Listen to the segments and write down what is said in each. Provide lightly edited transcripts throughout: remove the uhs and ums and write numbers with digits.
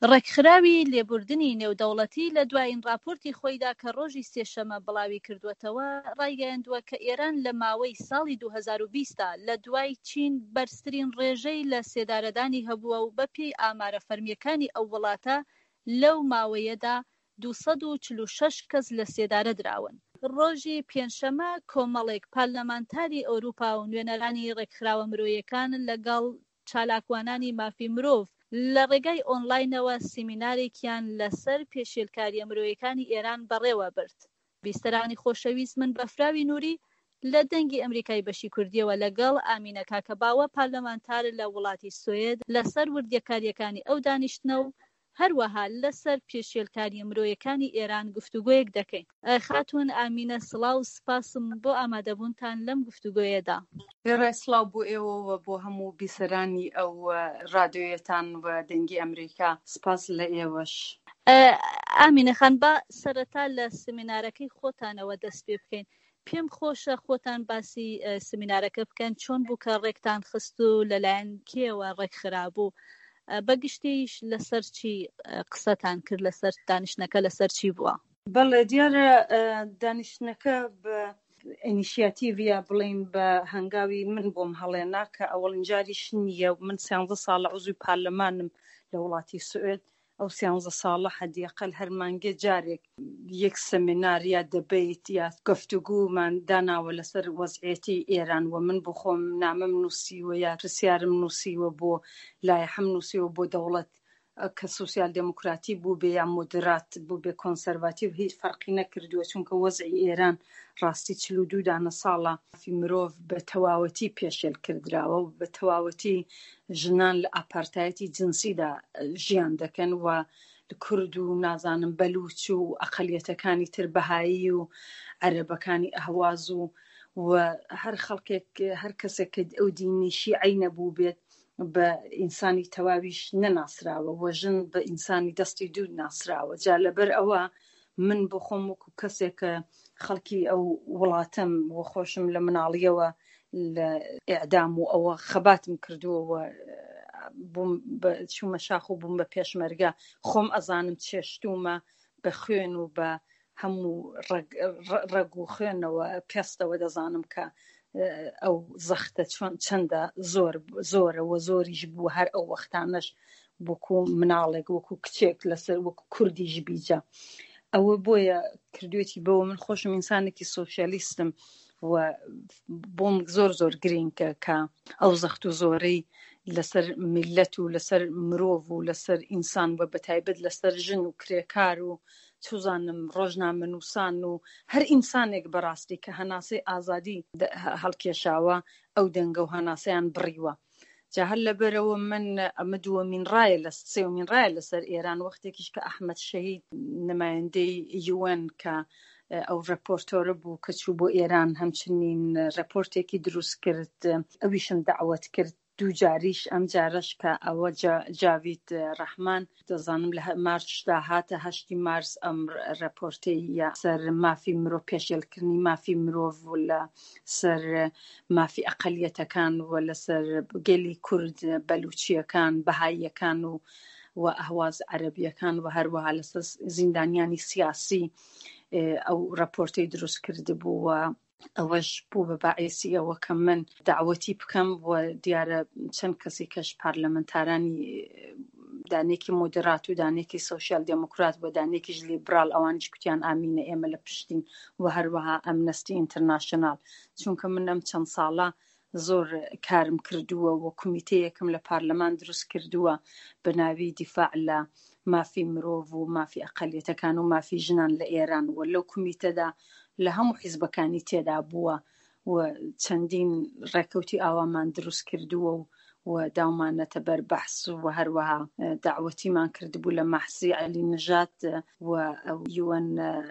ڕێکخراوی لێبوردنی نێودەوڵەتی لە دوایین راپۆرتی خۆیدا کە ڕۆژی سێشەمە بڵاوی کردووەتەوە ڕایگەیاندووە کە ئێران لە ماوەی ساڵی 2020دا لە دوای چین بەرزترین ڕێژەی لە سێدارەدانی هەبووە و بەپێی ئامارە فەرمیەکانی ئەو وڵاتە لەو ماوەیەدا 246 کەس لە سێدارە دراون. ڕۆژی پێنجشەمە کۆمەڵێک پارلەمانتاری ئەوروپا و نوێنەرانی ڕێکخراوە مرۆییەکان لەگەڵ چالاکوانانی مافی مرۆڤ لە ڕێگای ئۆنلاینەوە سیمینارێکیان لەسەر پێشێلکاریە مرۆییەکانی ئێران بەڕێوە برد. بیستەرانی خۆشەویست، من بەفراوی نووری لە دەنگی ئەمریکای بەشی کوردیەوە لەگەڵ ئامینە کاکەباوە پارلەمانتار لە وڵاتی سوێد لەسەر وردیەکاریەکانی ئەو دانیشتنە و هەروەها لەسەر پێشێلکاریە مرۆییەکانی ئێران گفتوگۆیەک دەکەین. خاتون ئامینە، سڵاو و سپاسم بۆ ئامادەبوونتان لەم گفتوگۆیەدا. سڵاو بۆ ئێوە بۆ هەموو بیسەرانی ئەو ڕادیۆیەتان و دەنگی ئەمریکا، سپاس لە ئێوەش. ئامینە خان، با سەرەتا لە سمینارەکەی خۆتانەوە دەست پێ بکەین. پێم خۆشە خۆتان باسی سمینارەکە بکەن، چۆن بوو کە ڕێکتان خست و لەلایەن کێوە ڕێکخرا بوو، بەگشتیش لەسەر چی قسەتان کرد، لەسەر دانیشتنەکە لەسەر چی بووە؟ بەڵێ دیارە دانیشتنەکە بە ئینیشیاتیڤە بڵین بە هەنگاوی من بۆم هەڵێنا کە ئەوەڵین جاریش نییە و من 13 ساڵە عوزوی پارلەمانم لە وڵاتی سوێد. ئەو 13 ساڵە حەدیەقەل هەر مانگێ جارێک یەک سەمینار یا دەبێت یا گفتوگومان داناوە لەسەر وەزعیەتی ئێران و من بۆ خۆم نامەم نووسیوە یا پرسیارم نووسیوە بۆ لایحەم نووسیوە بۆ دەوڵەت کە سوسیال دموکراتی بوو بێ یا مودرات بوو بێ کۆنسەرواتیڤ هیچ فەرقی نەکردووە، چونکە وەزعی ئێران ڕاستی 42 دانە ساڵە مرۆڤ بە تەواوەتی پێشێل کردراوە و بە تەواوەتی ژنان لە ئاپارتایەتی جنسیدا ژیان دەکەن و کورد و نازانم بەلوچ و ئەقەلیەتەکانی تر بەهایی و عەرەبەکانی ئەهواز و هەر خەڵکێک هەر کەسێک ئەو دینی شیعی نەبوو بێت بە ئینسانی تەواویش نەناسراوە و ژن بە ئینسانی دەستی دوو ناسراوە. جا لەبەر ئەوە من بۆ خۆم وەکو کەسێک خەڵکی ئەو وڵاتەم و خۆشم لە مناڵیەوە لە ئیعدام و ئەوە خەباتم کردووە و بووم بە چوومە شاخ و بووم بە پێشمەرگە، خۆم ئەزانم چێشتومە بە خوێن و بە هەموو ڕەگ و خوێنەوە پێستەوە دەزانم کە ئەو زەختە چەندە زۆرە و زۆریش بوو هەر ئەو وەختانەش وەکو مناڵێک وەکو کچێک لەسەر وەکو کوردیش بیجە. ئەوە بۆیە کردوێتی بەوە من خۆشم ئینسانێکی سۆشیالیستم و بۆم زۆر گرینگە کە ئەو زەخت و زۆرەی لەسەر میلەت و لەسەر مرۆڤ و لەسەر ئینسان و بەتایبەت لەسەر ژن و کرێکار و توزانم ڕۆژنامەنووسان و هەر ئینسانێک بەڕاستی کە هەناسەی ئازادی هەڵکێشاوە ئەو دەنگە و هەناسەیان بڕیوە. جا هەر لەبەرەوە من ئەمە دووەمین ڕایە سێومین ڕایە لەسەر ئێران، وەختێکیش کە ئەحمەد شەهید نمایەندەی UN کە ئەو ڕەپۆرتۆرە بوو کە چوو بۆ ئێران هەمچنین ڕەپۆرتێکی دروست کرد، ئەویشم دعوەت کرد دوو جاریش، ئەم جارش کە ئەوە جاوید ڕەحمان دەزانم لە مارچدا هاتە 8 مارس ئەم ڕەپۆرتەی سەر مافی مرۆڤ پێشێلکردنی مافی مرۆڤ و لە سەر مافی ئەقەلیەتەکان و لەسەر گەلی کورد بەلوچیەکان بەهاییەکان و ئەهواز عەرەبیەکان و هەروەها لەسەر زیندانیانی سیاسی ئەو ڕەپۆرتەی دروست کرد بوو و ئەوەش بوو بە باعیسی ئەوە کە من دعوەتی بکەم و دیارە چەند کەسی کەش پارلەمەنتارانی دانێکی مۆدرات و دانێکی سۆشیال دموکرات و دانێکیش لیبرال ئەوانش کوتیان ئامینە ئێمە لە پشتین و هەروەها ئەمنەستی ئینتەرناشنال، چونکە من ئەم چەند ساڵە زۆر کارم کردووە و کمیتەیەکم لە پارلەمان دروست کردووە بە ناوی دیفاع لە مافی مرۆڤ و مافی ئەقەلیەتەکان و مافی ژنان لە ئێران و لەو کمیتەدا لە هەموو حیزبەکانی تێدا بووە و چەندین ڕێکەوتی ئاوامان دروست کردووە و داومانەتە بەر بەحث و هەروەها دعوەتیمان کردبوو لە مەحسی عەلی نژات و UN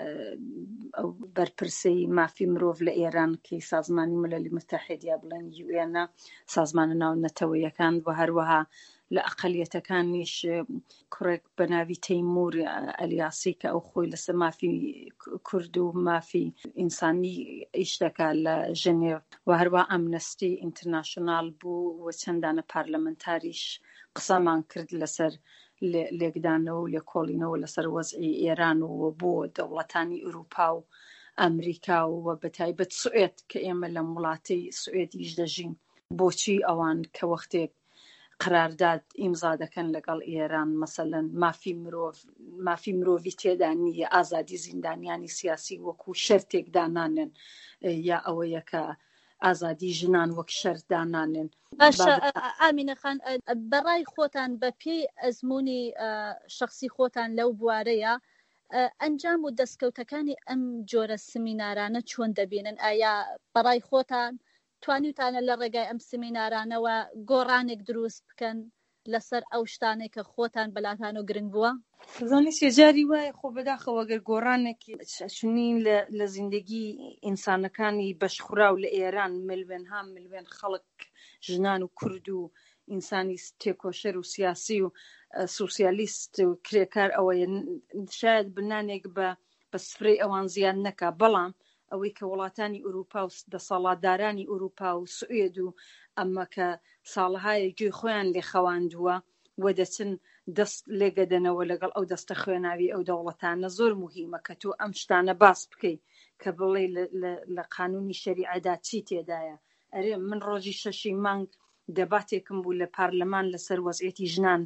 ئەو بەرپرسەی مافی مرۆڤ لە ئێران کە سازمانی ملەلی متحید یا بڵێن UN سازمانە ناو نەتەوەیەکان و هەروەها لە ئەقەلیەتەکانیش کوڕێک بە ناوی تەیمور ئەلیاسی کە ئەو خۆی لەسەر مافی کورد و مافی ئینسانی ئیش دەکا لە ژنێڤ و هەروەها ئەمنەستی ئینتەرناشنال بوو و چەندانە پارلەمەنتاریش قسەمان کرد لەسەر لێکدانەوە و لێکۆڵینەوە لەسەر وەزعی ئێران و بۆ دەوڵەتانی ئوروپا و ئەمریکا و بە تایبەت سوئێد کە ئێمە لە وڵاتی سوئێدیش دەژین. بۆچی ئەوان کە وەختێک قرارداد ئیمزا دەکەن لەگەڵ ئێران مەسەلەن مافی مرۆڤی تێدا نییە، ئازادی زیندانیانی سیاسی وەکو شەرتێک دانانن، یا ئەوەیە کە ئازادی ژنان وەک شەرت دانانن. باشە ئامینە خان، بەڕای خۆتان بە پێی ئەزمموی شخصی خۆتان لەو بوارەیە ئەنجام و دەستکەوتەکانی ئەم جۆرە سمینارانە چۆن دەبینن؟ ئایا بەڕای خۆتان توانیتانە لە ڕێگای ئەم سمینارانەوە گۆڕانێک دروست بکەن لەسەر ئەو شتانێک کە خۆتان بەلاتان و گرنگ بووە؟ زانی سێجاری وایە خۆ بەداخەوە گەر گۆڕانێکی چنین لە زیندگی ئینسانەکانی بەشخوراو لە ئێران ملوێن خەڵک ژنان و کورد و ئینسانی تێکۆشەر و سیاسی و سوسیالیست و کرێکار ئەوەیە شاید بنانێک بە سفرەی ئەوان زیان نەکا، بەڵام ئەوەی کە وڵاتانی ئوروپا و دەسەڵاتدارانی ئوروپا و سوئێد و ئەمە کە ساڵهایە گوێی خۆیان لێ خەواندووە و دەچن دەست لێگەدەنەوە لەگەڵ ئەو دەستە خوێناوی ئەو دەوڵەتانە، زۆر مهمە کە تۆ ئەم شتانە باس بکەی کە بڵێ لە قانونی شەریعەدا چی تێدایە. ئەرێ من ڕۆژی شەشی مانگ دەباتێکم بوو لە پارلەمان لەسەر وەزعیەتی ژنان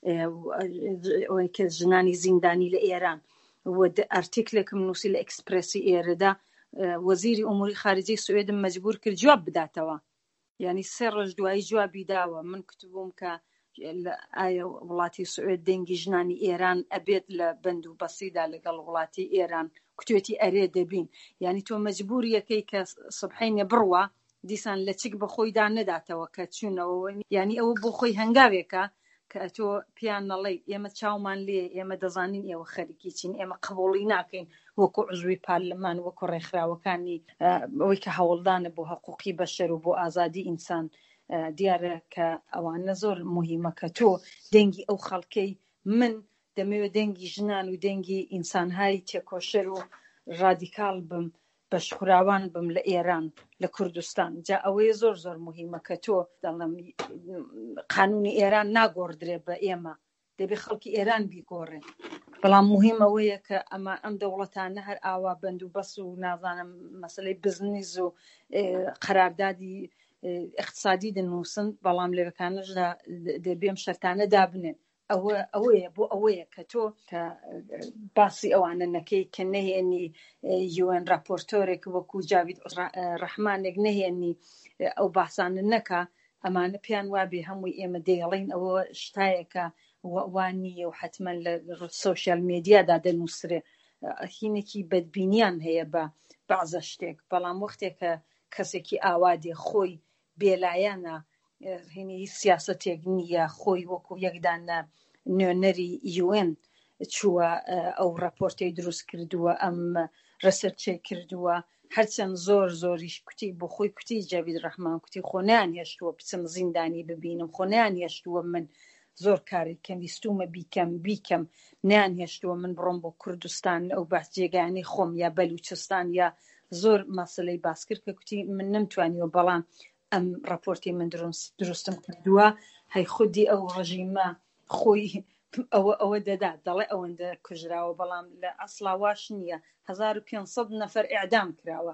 ئەوەی کە ژنانی زیندانی لە ئێران و ئارتیکلێکم نووسی لە ئەکسپرسی ئێرەدا، وەزیری ئوموری خارجی سوئێدم مەجبور کرد جواب بداتەوە، یعنی 3 ڕۆژ دوایی جوابی داوە. من کتبووم کە ئایا وڵاتی سوئێد دەنگی ژنانی ئێران ئەبێت لە بەند و بەسیدا لەگەڵ وڵاتی ئێران، کتوێتی ئەرێ دەبین، یعنی تۆ مەجبور یەکەی کە سبحینێ بڕوە دیسان لە چیک بە خۆیدا نەداتەوە کە چوونەوە، یعنی ئەوە بۆ خۆی هەنگاوێکە کە تۆ پیان نەڵێ ئێمە چاومان لێ، ئێمە دەزانین ئێوە خەریکی چین، ئێمە قبوڵی ناکەین وەکو عزوی پارلەمان وەکو ڕێکخراوەکانی ئەوەی کە هەوڵدانە بۆ حقوقی بەشەر و بۆ ئازادی ئینسان. دیارە کە ئەوانە زۆر مهمە کە تۆ دەنگی ئەو خەڵکەی من دەمەوێت دەنگی ژنان و دەنگی ئینسانهای تێکۆشەر و ڕادیکال بم، بەشخوراوان بم لە ئێران لە کوردستان. جا ئەوەیە زۆر زۆر مهمە کە تۆ دەڵێم قانونی ئێران ناگۆڕدرێ بە ئێمە، دەبێ خەڵکی ئێران بیگۆڕێ، بەڵام مهم ئەوەیە کە ئەم دەوڵەتانە هەر ئاوا بەند و بەس و نازانم مەسەلەی بزنس و قەراردادی اقتصادی دەنووسن، بەڵام لەوەکانەشدا دەبێم شەرتانە دابنێن. ئەوەیە بۆ ئەوەیە کە تۆ کە باسی ئەوانە نەکەی کە نەهێنی UN راپۆرتۆرێک وەکو جاوید ڕەحمانێک نەهێنی ئەو باسانە نەکا، ئەمانە پیان وابێ هەمووی ئێمە دەیڵین ئەوە شتایەکە وانیە و حتمما لە سۆشیال میدیادا دەنووسرێ. هینێکی بەدبینیان هەیە بە بەعزە شتێک، بەڵام وەختێکە کەسێکی ئاوادێ خۆی بێلایەنە، هینی سیاسەتێک نییە، خۆی وەکو یەکدانە نوێنەری UN چووە ئەو راپۆرتەی دروست کردووە، ئەم ڕسەرچێ کردووە، هەرچەند زۆریش کوتی بۆ خۆی کوتی جاوید ڕەحمان کوتی خۆنیان هێشتووە بچم زیندانی ببینم، خۆنیان هێشتووە من زۆر کاری کەم ویستومە بیکەم نیان هێشتووە من بڕۆم بۆ کوردستان ئەو باس جێگانی خۆم یا بەلوچستان یا زۆر مەسەلەی باس کرد کە کوتی من نەمتوانیوە، بەڵام ئەم راپۆرتی من دروستم کردووە هەی خودی ئەو ڕژیمە خۆی ئەوە دەدا دەڵێ ئەوەندە کوژراوە، بەڵام لە ئەسڵاواش نییە. 1500 نەفەر ئیعدام کراوە،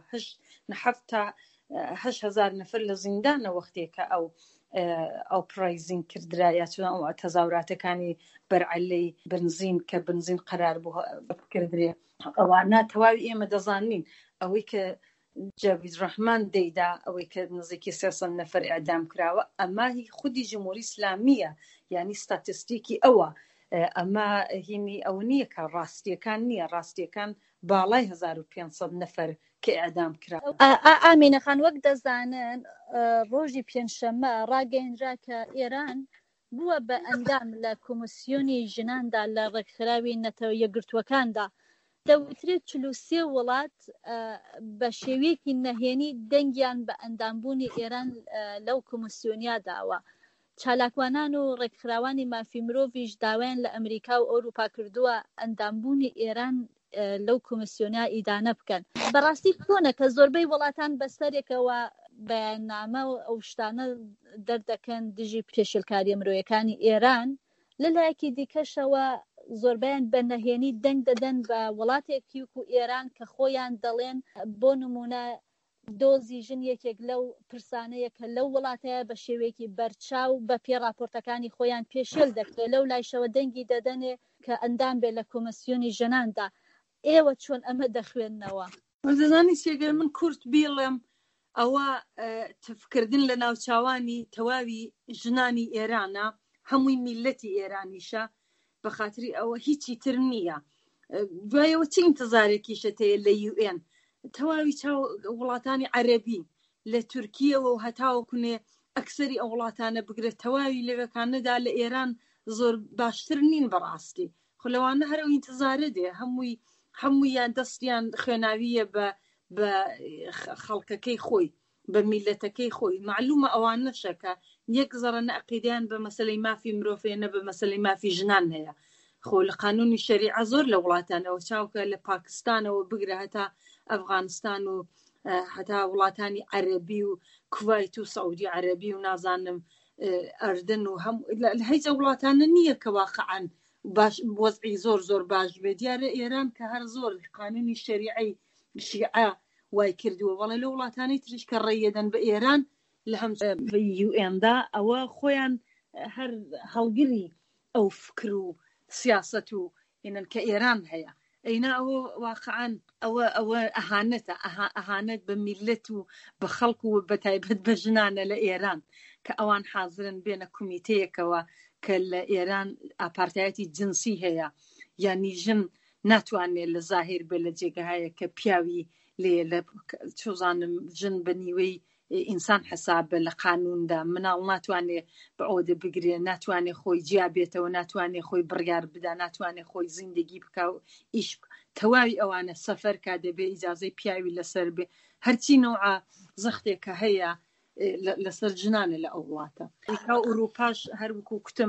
8,000 نەفەر لە زیندانە وەختێکە ئەو پرایزین کردرایە چون ئەو تەزاوراتەکانی بەرعەلەی بنزین کە بنزین قەرار بوو کردرێ. ئەوانە تەواوی ئێمە دەزانین ئەوەی کە جاوید ڕەحمان دەیدا، ئەوەی کە نزیکی 300 نەفەر ئیعدام کراوە، ئەمە هی خودی جمهوری ئیسلامیە، یعنی ستاتستیکی ئەوە، ئەمە هینی ئەو نییە کە ڕاستیەکان نییە، ڕاستیەکان باڵای 1500 نەفەر کە ئیعدام کراوە. ئامینە خان، وەک دەزانن ڕۆژی پێنجشەممە ڕاگەیەنرا کە ئێران بووە بە ئەندام لە کۆمسیۆنی ژناندا لە ڕێکخراوی نەتەوە یەکگرتووەکاندا، دەوترێت 43 وڵات بە شێوەیەکی نەهێنی دەنگیان بە ئەندامبوونی ئێران لەو کۆمسیۆنیا داوە. چالاکوانان و ڕێکخراوانی مافی مرۆڤیش داوایان لە ئەمریکا و ئەوروپا کردووە ئەندامبوونی ئێران لەو کۆمسیۆنیا ئیدانە بکەن. بەڕاستی چۆنە کە زۆربەی وڵاتان بەسەرێکەوە بەیاننامە و ئەو شتانە دەردەکەن دژی پێشێلکاریە مرۆیەکانی ئێران لەلایەکی دیکەشەوە زۆربیان بە نەهێنی دەنگ دەدەن بە وڵاتێکی و ئێران کە خۆیان دەڵێن بۆ نمونە دۆزی ژن یەکێک لەو پرسانەیە کە لەو وڵاتەیە بە شێوەیەکی بەرچاو بە پێ راپۆرتەکانی خۆیان پێشێل دەکرێت لەو لایشەوە دەنگی دەدەنێ کە ئەندام بێ لە کۆمسیۆنی ژناندا. ئێوە چۆن ئەمە دەخوێننەوە؟ دەزانی سێگەر من کورت بیڵێم ئەوە تفکردن لە ناوچاوانی تەواوی ژنانی ئێرانە هەمووی میلەتی ئێرانیشە بە خاتری ئەوە هیچی تر نییە. دوایەوە چی ئینتزارێکیشە تەیە لە UN تەواوی چاو وڵاتانی عەرەبی لە تورکیەوە و هەتاوەکونێ ئەکسەری ئەو وڵاتانە بگرێت تەواوی لەوەکانەدا لە ئێران زۆر باشتر نین بەڕاستی. خۆ لەوانە هەرەو ئینتزارە دێ هەموویان دەستیان خوێناویە بە خەڵکەکەی خۆی بە میلەتەکەی خۆی. معلومە ئەوان نەشەکە یەک زەڕەنە عەقیدەیان بە مەسەلەی مافی مرۆڤێنە بە مەسەلەی مافی ژنان هەیە. خۆ لە قانونی شەریعە زۆر لە وڵاتانەوە چاوکە لە پاکستانەوە بگرە هەتا ئەفغانستان و هەتا وڵاتانی عەرەبی و کووایت و سەعودی عەرەبی و نازانم ئەردن و هەیجە وڵاتانە نییە کە واقعاً باش وەزعی زۆر باش بێت. دیارە ئێران کە هەر زۆر قانونی شەریعەی شیعە وای کردووە وەڵێ لە وڵاتانی تریش کە ڕێیەدەن بە ئێران لە هەم UN-دا ئەوە خۆیان هەر هەڵگری ئەو فکر و سیاست و هێنن کە ئێران هەیە. ئەینا ئەوە واقعاً ئەوە ئەهانەتە ئەهانەت بە میلەت و بە خەڵک و بە تایبەت بە ژنانە لە ئێران کە ئەوان حازرن بێنە کومیتەیەکەوە کە لە ئێران ئاپارتایەتی جنسی هەیە یانی ژن ناتوانێت لە زاهر بێ لە جێگەهایە کە پیاوی لێ لە چۆزانم ژن بە نیوەی ئینسان حسابە لە قانوندا مناڵ ناتوانێت بە ئەوەدە بگرێ ناتوانێت خۆی جیابێتەوە ناتوانێت خۆی بڕیار بدا ناتوانێت خۆی زیندگی بکە و ئیش تەواوی ئەوانە سەفەر کا دەبێ ئیجازەی پیاوی لەسەر بێ هەرچی نوعا زەختێکە هەیە لەسەر ژنانە لە ئەو وڵاتە. ئەوروپاش هەروەکو کوتم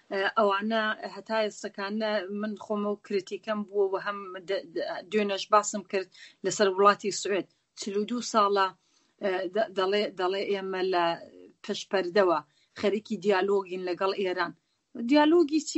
ئەوانە هەتا ئێستاکانە من خۆمە و کریتیکەم بووە و هەم دوێنەش باسم کرد لەسەر وڵاتی سوێد 42 ساڵە دەڵێ ئێمە لە پشپەردەوە خەریکی دیالۆگین لەگەڵ ئێران. دیالۆگی چی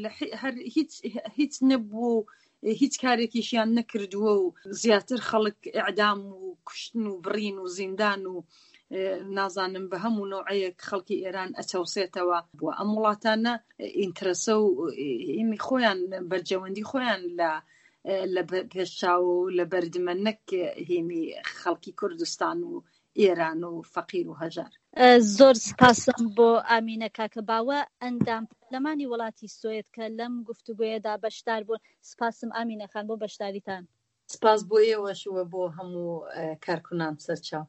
هیچ نەبوو هیچ کارێکیشیان نەکردووە و زیاتر خەڵک ئیعدام و کوشتن و بڕین و زیندان و نازانم بە هەموو نوعەیەک خەڵکی ئێران ئەچەوسێتەوە بووە. ئەم وڵاتانە ئینترەسە و خۆیان بەرجەوەندی خۆیان لە پێشچاو و لە بەردمە نەک هێنی خەڵکی کوردستان و ئێران و فەقیر و هەژار. زۆر سپاسم بۆ ئامینە کاکە باوە ئەندام پەرلەمانی وڵاتی سوێد کە لەم گفتوگۆیەدا بەشدار بوون. سپاسم ئامینە خان بۆ بەشداریتان. سپاس بۆ ئێوەشوە بۆ هەموو کارکونان سەرچاو.